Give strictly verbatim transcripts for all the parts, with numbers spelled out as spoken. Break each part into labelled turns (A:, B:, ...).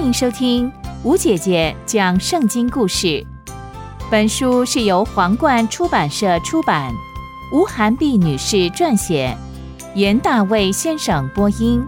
A: 迎收听吴姐姐讲圣经故事。本书是由皇冠出版社出版，吴涵碧女士撰写，严大卫先生播音。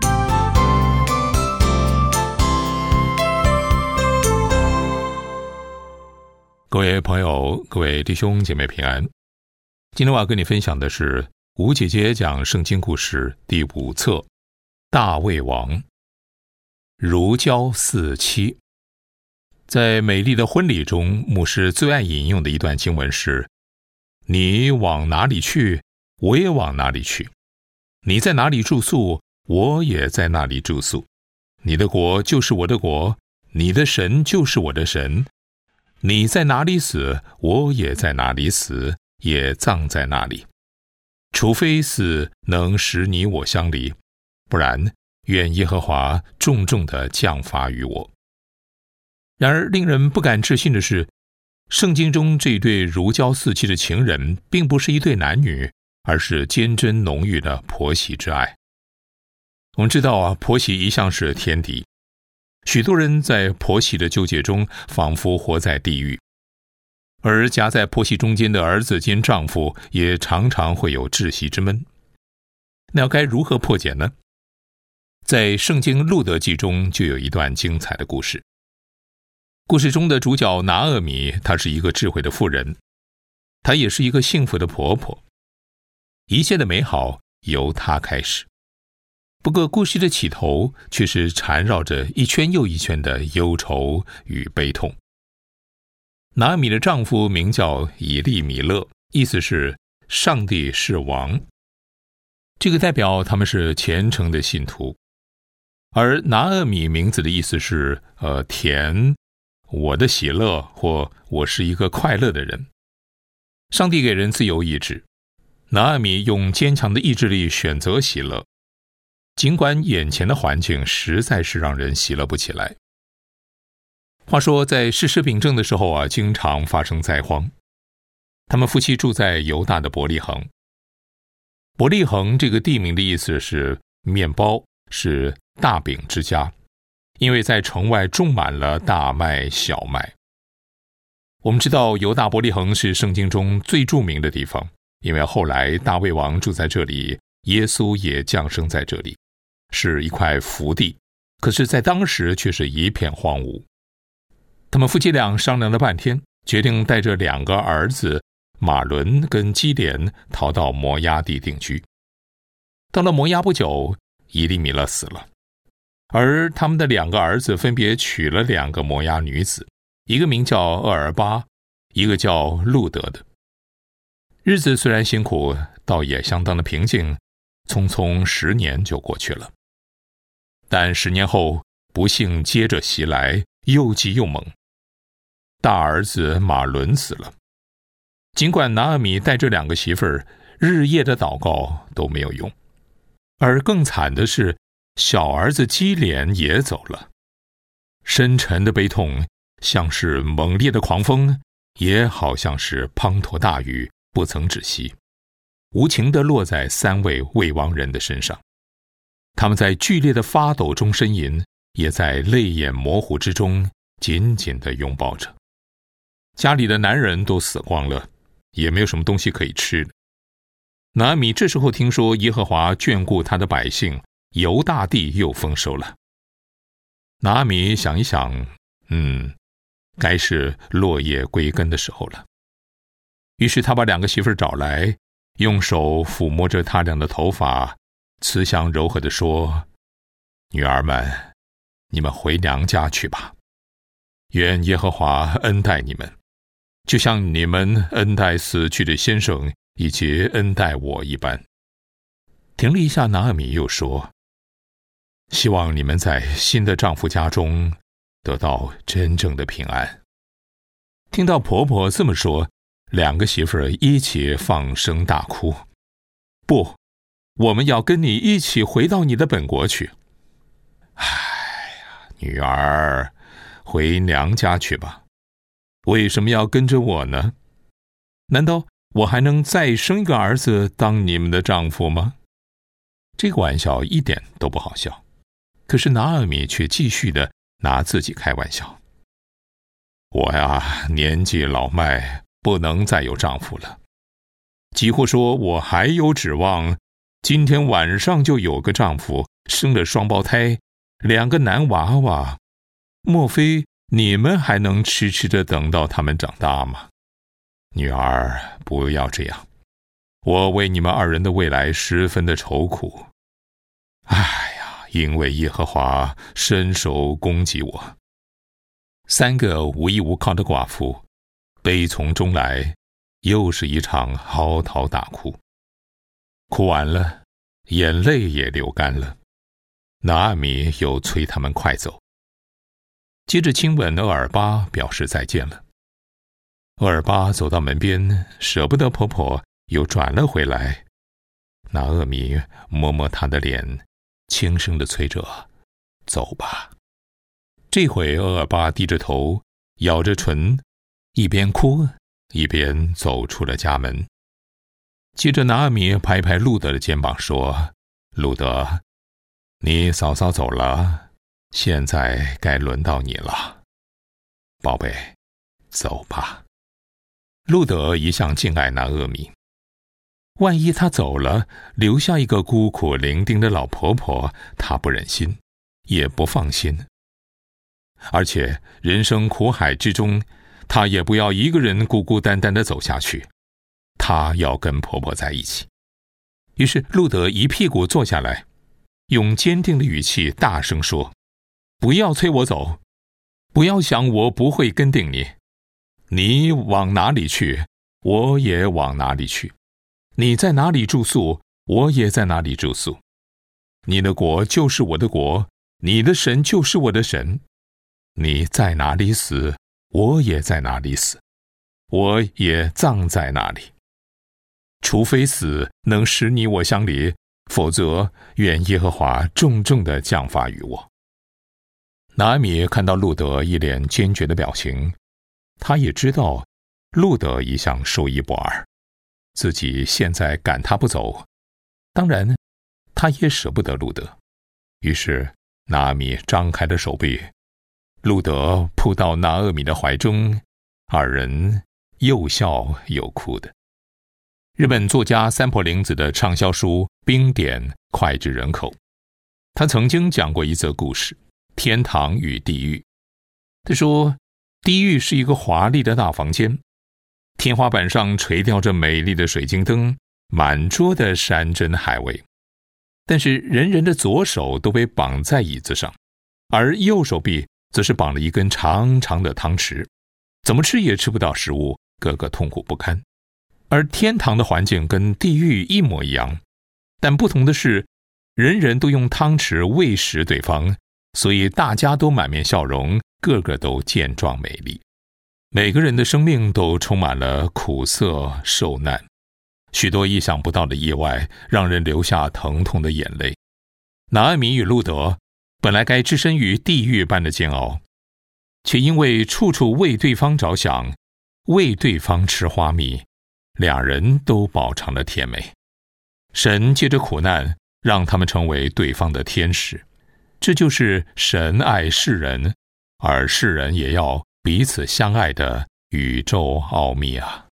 B: 各位朋友，各位弟兄姐妹平安。今天我要跟你分享的是吴姐姐讲圣经故事第五册，大卫王。如胶似漆。在美丽的婚礼中，牧师最爱引用的一段经文是：你往哪里去，我也往哪里去；你在哪里住宿，我也在那里住宿；你的国就是我的国，你的神就是我的神；你在哪里死，我也在哪里死，也葬在那里。除非死能使你我相离，不然愿耶和华重重地降罚于我。然而令人不敢置信的是，圣经中这对如胶似漆的情人并不是一对男女，而是坚贞浓郁的婆媳之爱。我们知道啊，婆媳一向是天敌，许多人在婆媳的纠结中仿佛活在地狱，而夹在婆媳中间的儿子兼丈夫也常常会有窒息之闷。那要该如何破解呢？在圣经路得记中就有一段精彩的故事。故事中的主角拿俄米，她是一个智慧的妇人，她也是一个幸福的婆婆，一切的美好由她开始。不过故事的起头却是缠绕着一圈又一圈的忧愁与悲痛。拿俄米的丈夫名叫以利米勒，意思是上帝是王，这个代表他们是虔诚的信徒。而拿俄米名字的意思是呃，甜，我的喜乐，或我是一个快乐的人。上帝给人自由意志，拿俄米用坚强的意志力选择喜乐，尽管眼前的环境实在是让人喜乐不起来。话说在世事秉正的时候啊，经常发生灾荒。他们夫妻住在犹大的伯利恒。伯利恒这个地名的意思是面包，是大饼之家，因为在城外种满了大麦小麦。我们知道犹大伯利恒是圣经中最著名的地方，因为后来大卫王住在这里，耶稣也降生在这里，是一块福地，可是在当时却是一片荒芜。他们夫妻俩商量了半天，决定带着两个儿子马伦跟基连逃到摩押地定居。到了摩押不久，以利米勒死了，而他们的两个儿子分别娶了两个摩押女子，一个名叫厄尔巴，一个叫路德的。日子虽然辛苦，倒也相当的平静，匆匆十年就过去了。但十年后，不幸接着袭来，又急又猛。大儿子马伦死了，尽管拿俄米带着两个媳妇儿日夜的祷告都没有用。而更惨的是，小儿子基连也走了。深沉的悲痛，像是猛烈的狂风，也好像是滂沱大雨，不曾止息，无情地落在三位未亡人的身上。他们在剧烈的发抖中呻吟，也在泪眼模糊之中紧紧地拥抱着。家里的男人都死光了，也没有什么东西可以吃了。拿俄米这时候听说耶和华眷顾他的百姓，犹大地又丰收了。拿俄米想一想，嗯，该是落叶归根的时候了。于是他把两个媳妇找来，用手抚摸着他俩的头发，慈祥柔和地说：女儿们，你们回娘家去吧，愿耶和华恩待你们，就像你们恩待死去的先生以及恩待我一般。停了一下，拿俄米又说：希望你们在新的丈夫家中得到真正的平安。听到婆婆这么说，两个媳妇儿一起放声大哭。不，我们要跟你一起回到你的本国去。哎呀，女儿，回娘家去吧。为什么要跟着我呢？难道我还能再生一个儿子当你们的丈夫吗？这个玩笑一点都不好笑。可是拿俄米却继续的拿自己开玩笑。我呀，年纪老迈，不能再有丈夫了。几乎说我还有指望，今天晚上就有个丈夫，生了双胞胎，两个男娃娃。莫非你们还能痴痴地等到他们长大吗？女儿，不要这样，我为你们二人的未来十分的愁苦。哎呀，因为耶和华伸手攻击我。三个无依无靠的寡妇，悲从中来，又是一场嚎啕大哭。哭完了，眼泪也流干了。拿阿米又催他们快走，接着亲吻厄尔巴，表示再见了。厄尔巴走到门边，舍不得婆婆，又转了回来。拿厄米摸摸她的脸，轻声地催着：“走吧。”这回厄尔巴低着头，咬着唇，一边哭一边走出了家门。接着拿阿米拍拍路德的肩膀说：“路德，你嫂嫂走了，现在该轮到你了，宝贝，走吧。”路德一向敬爱拿阿米，万一他走了，留下一个孤苦伶仃的老婆婆，他不忍心，也不放心。而且人生苦海之中，他也不要一个人孤孤单单地走下去，他要跟婆婆在一起。于是路德一屁股坐下来，用坚定的语气大声说：“不要催我走，不要想我不会跟定你。你往哪里去，我也往哪里去；你在哪里住宿，我也在哪里住宿。你的国就是我的国，你的神就是我的神。你在哪里死，我也在哪里死，我也葬在那里。除非死能使你我相离，否则愿耶和华重重地降罚于我。”拿阿米看到路德一脸坚决的表情，他也知道路德一向说一不二，自己现在赶他不走，当然他也舍不得路德。于是拿阿米张开了手臂，路德扑到拿阿米的怀中，二人又笑又哭的。日本作家三浦玲子的畅销书《冰点》脍炙人口。他曾经讲过一则故事：天堂与地狱。他说，地狱是一个华丽的大房间，天花板上垂吊着美丽的水晶灯，满桌的山珍海味。但是人人的左手都被绑在椅子上，而右手臂则是绑了一根长长的汤匙，怎么吃也吃不到食物，个个痛苦不堪。而天堂的环境跟地狱一模一样，但不同的是，人人都用汤匙喂食对方，所以大家都满面笑容，个个都健壮美丽。每个人的生命都充满了苦涩受难，许多意想不到的意外让人流下疼痛的眼泪。拿阿米与路德本来该置身于地狱般的煎熬，却因为处处为对方着想，为对方吃花蜜，两人都饱尝了甜美。神借着苦难让他们成为对方的天使，这就是神爱世人，而世人也要彼此相爱的宇宙奥秘啊。